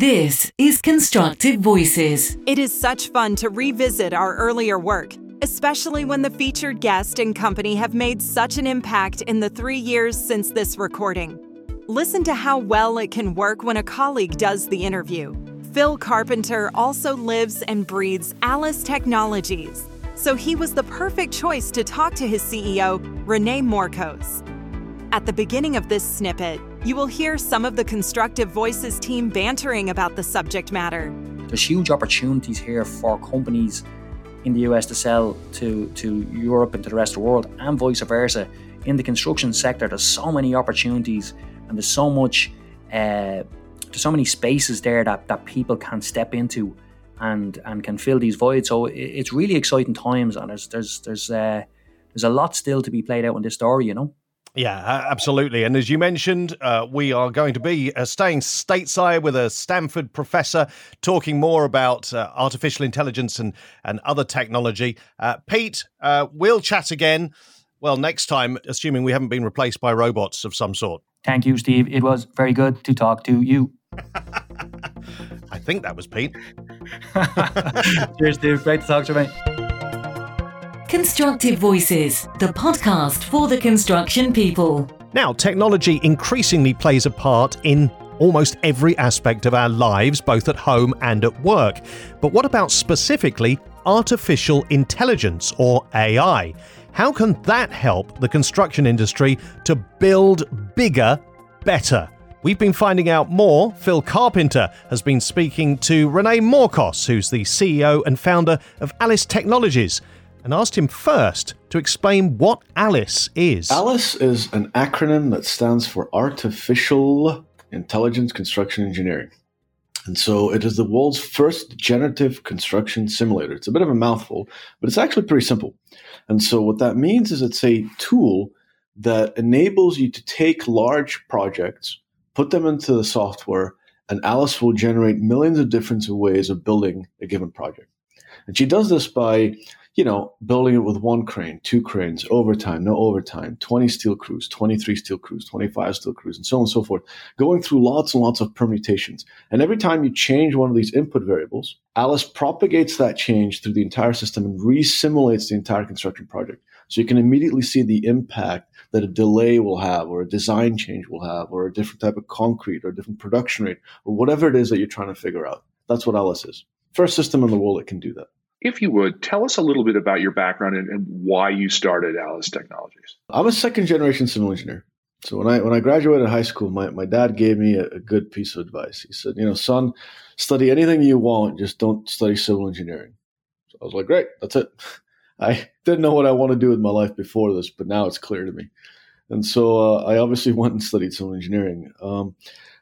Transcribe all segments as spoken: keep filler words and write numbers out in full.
This is Constructive Voices. It is such fun to revisit our earlier work, especially when the featured guest and company have made such an impact in the three years since this recording. Listen to how well it can work when a colleague does the interview. Phil Carpenter also lives and breathes Alice Technologies, so he was the perfect choice to talk to his C E O, Renee Morcos. At the beginning of this snippet, you will hear some of the Constructive Voices team bantering about the subject matter. There's huge opportunities here for companies in the U S to sell to, to Europe and to the rest of the world, and vice versa. In the construction sector, there's so many opportunities, and there's so much, uh, there's so many spaces there that, that people can step into and and can fill these voids. So it, it's really exciting times, and there's there's there's uh, there's a lot still to be played out in this story, you know. Yeah, absolutely. And as you mentioned, uh, we are going to be uh, staying stateside with a Stanford professor talking more about uh, artificial intelligence and, and other technology. Uh, Pete, uh, we'll chat again, well, next time, assuming we haven't been replaced by robots of some sort. Thank you, Steve. It was very good to talk to you. I think that was Pete. Cheers, Steve. Great to talk to you, mate. Constructive Voices, the podcast for the construction people. Now, technology increasingly plays a part in almost every aspect of our lives, both at home and at work. But what about specifically artificial intelligence, or A I? How can that help the construction industry to build bigger, better? We've been finding out more. Phil Carpenter has been speaking to Renee Morcos, who's the C E O and founder of Alice Technologies, and asked him first to explain what ALICE is. ALICE is an acronym that stands for Artificial Intelligence Construction Engineering. And so it is the world's first generative construction simulator. It's a bit of a mouthful, but it's actually pretty simple. And so what that means is it's a tool that enables you to take large projects, put them into the software, and ALICE will generate millions of different ways of building a given project. And she does this by you know, building it with one crane, two cranes, overtime, no overtime, twenty steel crews, twenty-three steel crews, twenty-five steel crews, and so on and so forth, going through lots and lots of permutations. And every time you change one of these input variables, ALICE propagates that change through the entire system and re-simulates the entire construction project. So you can immediately see the impact that a delay will have, or a design change will have, or a different type of concrete, or a different production rate, or whatever it is that you're trying to figure out. That's what ALICE is. First system in the world that can do that. If you would, tell us a little bit about your background and, and why you started Alice Technologies. I'm a second-generation civil engineer. So when I when I graduated high school, my, my dad gave me a, a good piece of advice. He said, you know, son, study anything you want, just don't study civil engineering. So I was like, great, that's it. I didn't know what I want to do with my life before this, but now it's clear to me. And so uh, I obviously went and studied civil engineering. Um,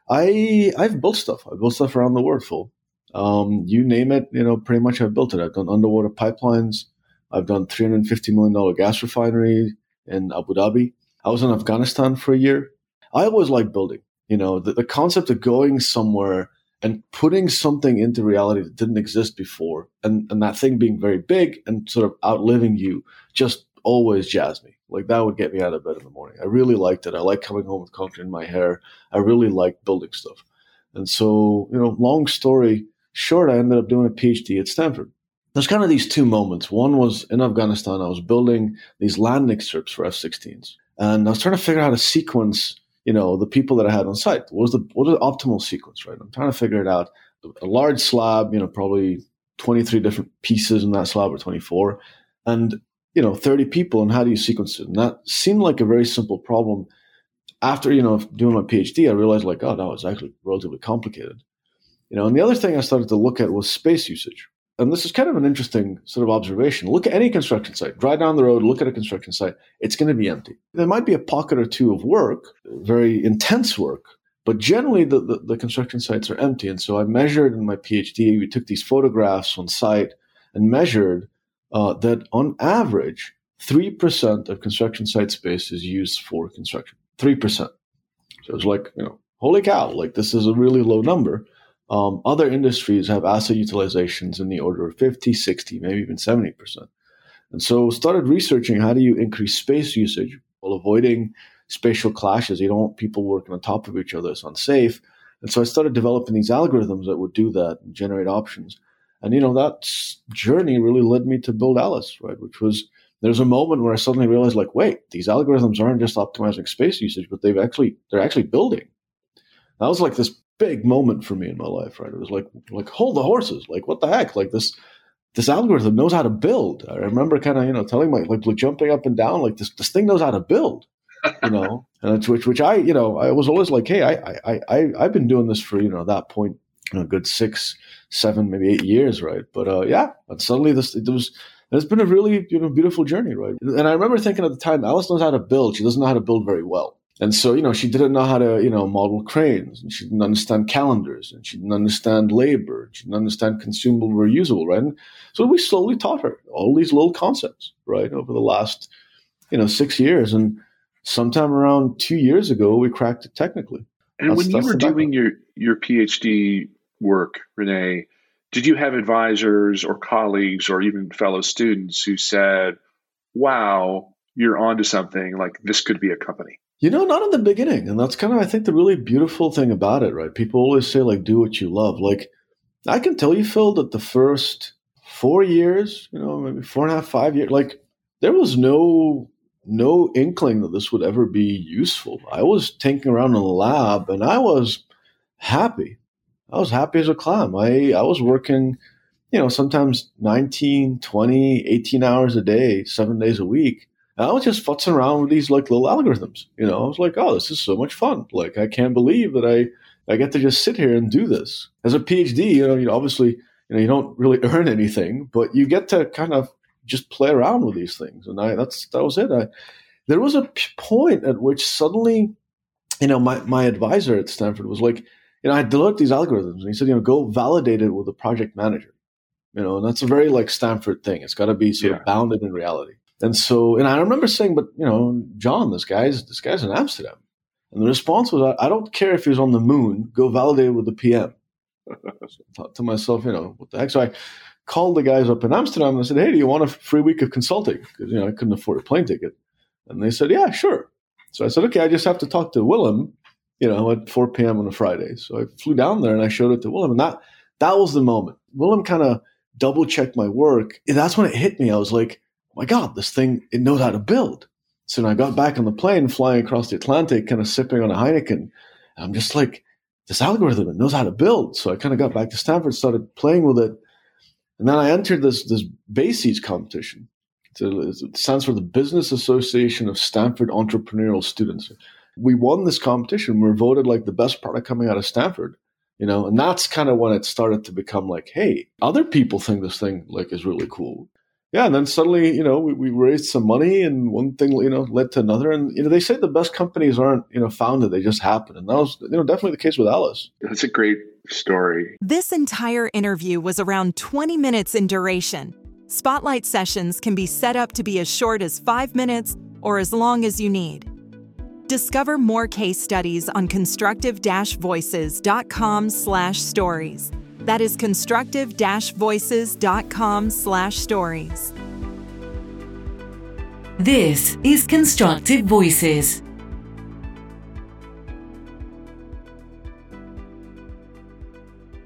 I, I've built stuff. I've built stuff around the world, Phil. Um, you name it, you know, pretty much I've built it. I've done underwater pipelines. I've done three hundred fifty million dollars gas refinery in Abu Dhabi. I was in Afghanistan for a year. I always liked building, you know, the, the concept of going somewhere and putting something into reality that didn't exist before, and, and that thing being very big and sort of outliving you just always jazzed me. Like that would get me out of bed in the morning. I really liked it. I like coming home with concrete in my hair. I really liked building stuff. And so, you know, long story short, I ended up doing a PhD at Stanford. There's kind of these two moments. One was in Afghanistan. I was building these landing strips for F sixteens. And I was trying to figure out how to sequence, you know, the people that I had on site. What was the, what was the optimal sequence, right? I'm trying to figure it out. A large slab, you know, probably twenty-three different pieces in that slab, or twenty-four. And, you know, thirty people, and how do you sequence it? And that seemed like a very simple problem. After, you know, doing my PhD, I realized like, oh, no, it's actually relatively complicated. You know, and the other thing I started to look at was space usage. And this is kind of an interesting sort of observation. Look at any construction site. Drive down the road, look at a construction site. It's going to be empty. There might be a pocket or two of work, very intense work, but generally the, the, the construction sites are empty. And so I measured in my PhD, we took these photographs on site and measured uh, that on average, three percent of construction site space is used for construction. three percent. So it's like, you know, holy cow, like this is a really low number. Um, other industries have asset utilizations in the order of fifty, sixty, maybe even seventy percent. And so started researching how do you increase space usage while avoiding spatial clashes. You don't want people working on top of each other. It's unsafe. And so I started developing these algorithms that would do that and generate options. And, you know, that journey really led me to build Alice, right? Which was, there's a moment where I suddenly realized, like, wait, these algorithms aren't just optimizing space usage, but they've actually, they're actually building. That was like this big moment for me in my life, right? It was like, like, hold the horses. Like, what the heck? Like this, this algorithm knows how to build. I remember kind of, you know, telling my, like, like jumping up and down, like this, this thing knows how to build, you know, and it's, which, which I, you know, I was always like, hey, I, I, I, I've been doing this for, you know, that point, you know, a good six, seven, maybe eight years, right? But uh, yeah, and suddenly this, it was, it's been a really, you know, beautiful journey, right? And I remember thinking at the time, Alice knows how to build. She doesn't know how to build very well. And so, you know, she didn't know how to, you know, model cranes, and she didn't understand calendars, and she didn't understand labor, and she didn't understand consumable, reusable, right? And so we slowly taught her all these little concepts, right, over the last, you know, six years. And sometime around two years ago, we cracked it technically. And that's, when you were doing your, your PhD work, Rene, did you have advisors or colleagues or even fellow students who said, wow, you're onto something, like this could be a company? You know, not in the beginning. And that's kind of, I think, the really beautiful thing about it, right? People always say, like, do what you love. Like, I can tell you, Phil, that the first four years, you know, maybe four and a half, five years, like, there was no no inkling that this would ever be useful. I was tinkering around in the lab, and I was happy. I was happy as a clam. I, I was working, you know, sometimes nineteen, twenty, eighteen hours a day, seven days a week. And I was just futzing around with these, like, little algorithms. You know, I was like, oh, this is so much fun. Like, I can't believe that I, I get to just sit here and do this. As a PhD, you know, you know, obviously, you know, you don't really earn anything, but you get to kind of just play around with these things. And I, that's, that was it. I, there was a p- point at which suddenly, you know, my, my advisor at Stanford was like, you know, I developed these algorithms, and he said, you know, go validate it with a project manager. You know, and that's a very, like, Stanford thing. It's got to be sort yeah. of bounded in reality. And so, and I remember saying, but, you know, John, this guy's, this guy's in Amsterdam. And the response was, I, I don't care if he's on the moon, go validate it with the P M. So I thought to myself, you know, what the heck? So I called the guys up in Amsterdam and I said, hey, do you want a free week of consulting? Because, you know, I couldn't afford a plane ticket. And they said, yeah, sure. So I said, okay, I just have to talk to Willem, you know, at four p.m. on a Friday. So I flew down there and I showed it to Willem. And that, that was the moment. Willem kind of double checked my work. And that's when it hit me. I was like, oh my God, this thing, it knows how to build. So when I got back on the plane, flying across the Atlantic, kind of sipping on a Heineken, and I'm just like, this algorithm, it knows how to build. So I kind of got back to Stanford, started playing with it. And then I entered this, this BASES competition. It stands for the Business Association of Stanford Entrepreneurial Students. We won this competition. We were voted like the best product coming out of Stanford, you know, and that's kind of when it started to become like, hey, other people think this thing like is really cool. Yeah, and then suddenly, you know, we, we raised some money, and one thing, you know, led to another. And, you know, they say the best companies aren't, you know, founded, they just happen. And that was, you know, definitely the case with Alice. That's a great story. This entire interview was around twenty minutes in duration. Spotlight sessions can be set up to be as short as five minutes or as long as you need. Discover more case studies on constructive dash voices dot com slash stories. That is constructive dash voices dot com slash stories. This is Constructive Voices.